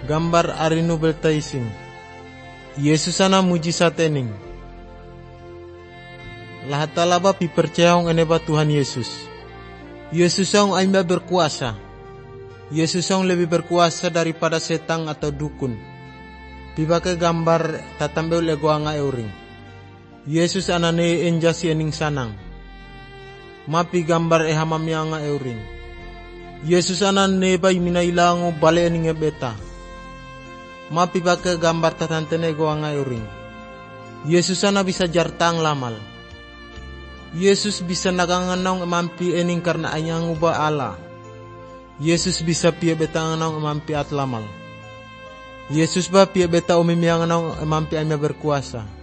Gambar arinu beltaising. Yesus ana mujizat ening. Lahatalaba pipercayaong eneba Tuhan Yesus. Yesus ang aimba berkuasa. Yesus ang lebih berkuasa daripada setan atau dukun. Pipakai gambar tatambeu legoanga euring. Yesus anane enjasi ening sanang. Mapi gambar ehamamianga euring. Yesus anane bay minailango bale ening ebeta. Mapi pakai gambar tatantene goanga euring. Yesus ana bisa jartang lamal. Yesus bisa naganganong emampi ening karena anyang uba Allah. Yesus bisa pia betanganong emampi at lamal. Yesus ba pia beta umimianganong emampi anya berkuasa.